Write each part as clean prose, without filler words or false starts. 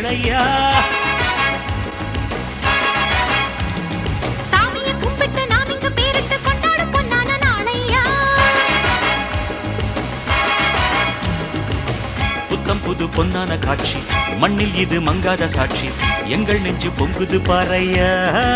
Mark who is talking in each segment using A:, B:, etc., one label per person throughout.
A: கேளையா.
B: சாமியை கும்பிட்டு நாம் இங்கு பேரிட்டு கொண்டாடும் பொன்னான நாளையா.
A: புத்தம் புது பொன்னான காட்சி, மண்ணில் இது மங்காத சாட்சி, எங்கள் நெஞ்சு பொங்குது பாறையா.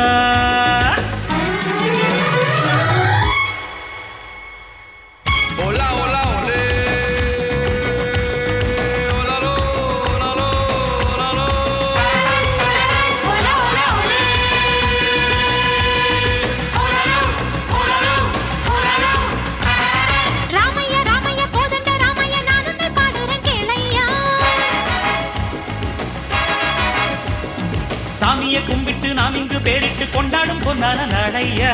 A: சாமியை கும்பிட்டு நாம் இங்கு பேரிட்டு கொண்டாடும் பொன்னான நாளையா.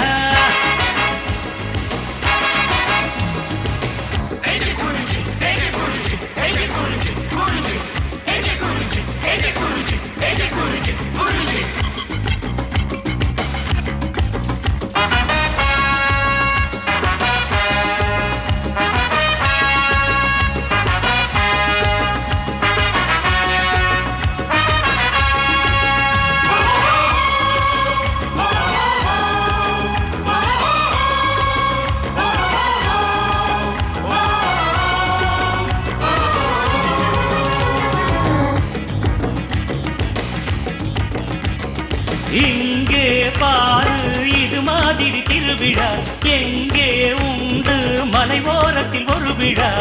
A: இங்கே பாரு இது மாதிரி திருவிழா, எங்கே உண்டு மலை ஓரத்தில் ஒரு விழா.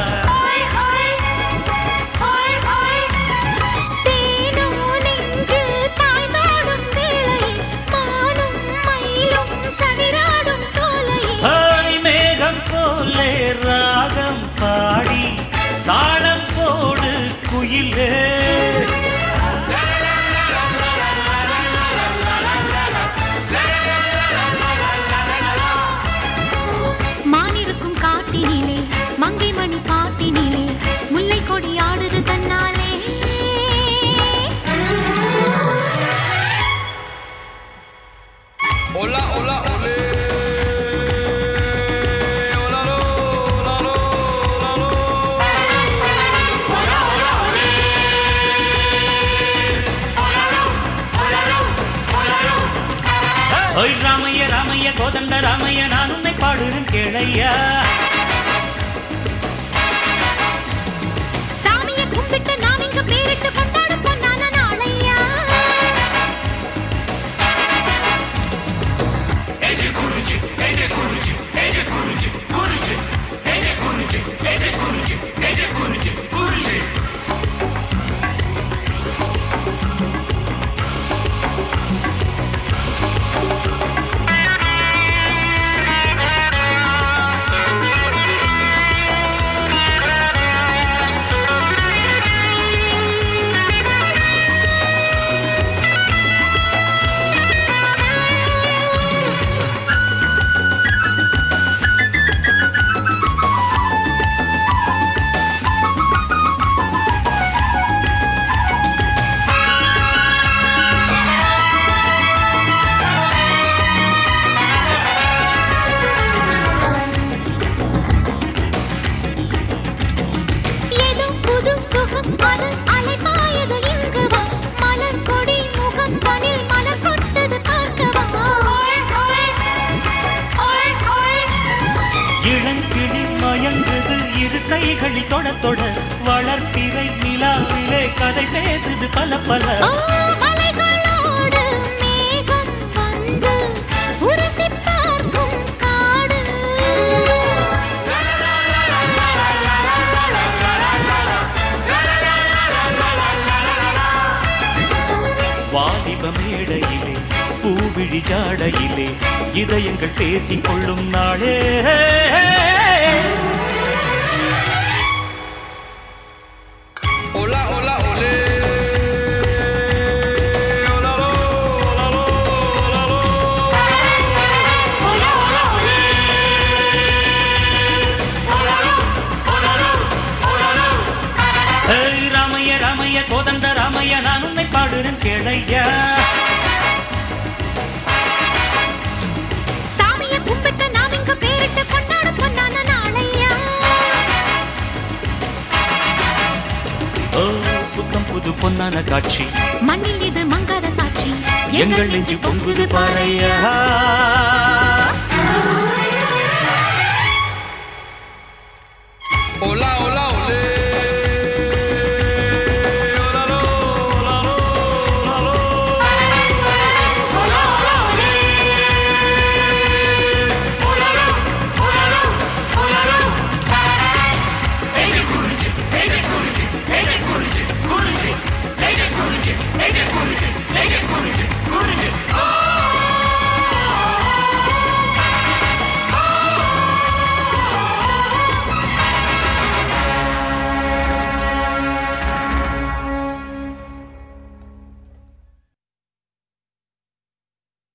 A: மேகம் போலே ராகம் பாடி தாளம் போடு குயிலே.
B: மங்கை மணி பாட்டினிலே முல்லை கொடி ஆடுது தன்னாலே.
C: Hola, hola, ole. Hola, lo, hola, lo, hola, lo. Hola, hola, ole. Hola, lo, hola, lo, hola, lo.
A: ஓய் ராமைய ராமைய கோதண்ட ராமைய நான் உன்னை பாடுறேன் கேளையா.
B: கும்பிட்டு நாம் இங்கு பேரிட்டு கொண்டாடும் பொன்னான நாளையா.
C: Ece kurucu, ece kurucu, ece kurucu, kurucu, ece kurucu, ece kurucu, ece kurucu, kurucu.
A: கைகளில் தொட தொட வளர்ப்பிறை நிலாவிலே கதை பேசுது பல பல. வாலிப மேடையிலே பூவிழி ஜாடையிலே இதயங்கள் பேசிக் கொள்ளும் நாளே.
C: Hola, hola, ole. Hola, lo, hola, lo, hola, lo. Hola, hola, ole. Hola, lo, hola, lo, hola, lo.
A: Hey Ramaiya Ramaiya Kothanda Ramaiya நான் உன்னை பாடுறேன் கேளையா.
B: சாமியை கும்பிட்டு நாம் இங்கு பேரிட்டு கொண்டாடும் பொன்னான நாளையா.
A: புத்தம் புது பொன் பொன்னான காட்சி
B: மண்ணில் இது மங்காத சாட்சி
A: எங்கள் நெஞ்சு பொங்குது பாறையா